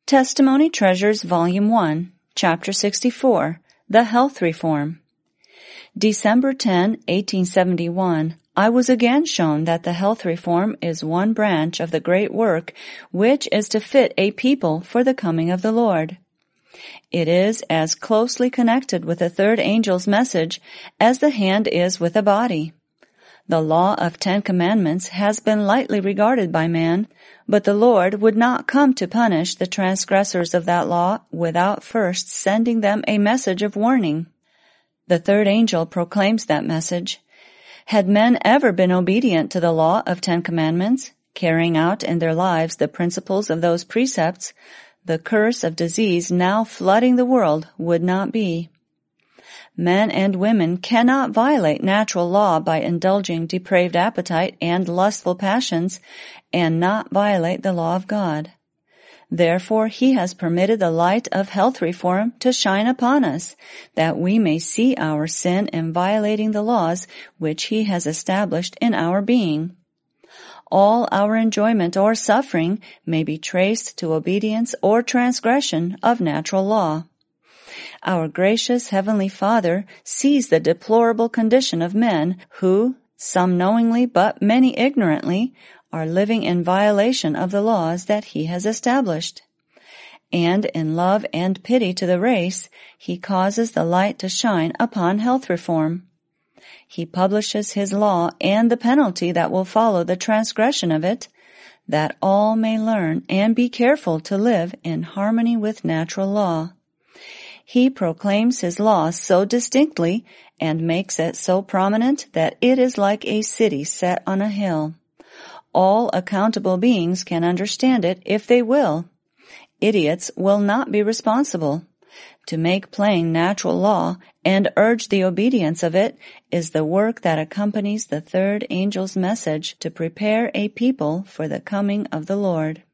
Testimony Treasures Volume 1, Chapter 64, The Health Reform. December 10, 1871, I was again shown that the health reform is one branch of the great work which is to fit a people for the coming of the Lord. It is as closely connected with the third angel's message as the hand is with the body. The law of 10 Commandments has been lightly regarded by man, but the Lord would not come to punish the transgressors of that law without first sending them a message of warning. The third angel proclaims that message. Had men ever been obedient to the law of 10 Commandments, carrying out in their lives the principles of those precepts, the curse of disease now flooding the world would not be. Men and women cannot violate natural law by indulging depraved appetite and lustful passions and not violate the law of God. Therefore, He has permitted the light of health reform to shine upon us, that we may see our sin in violating the laws which He has established in our being. All our enjoyment or suffering may be traced to obedience or transgression of natural law. Our gracious Heavenly Father sees the deplorable condition of men who, some knowingly but many ignorantly, are living in violation of the laws that He has established. And in love and pity to the race, He causes the light to shine upon health reform. He publishes His law and the penalty that will follow the transgression of it, that all may learn and be careful to live in harmony with natural law. He proclaims His law so distinctly and makes it so prominent that it is like a city set on a hill. All accountable beings can understand it if they will. Idiots will not be responsible. To make plain natural law and urge the obedience of it is the work that accompanies the third angel's message to prepare a people for the coming of the Lord.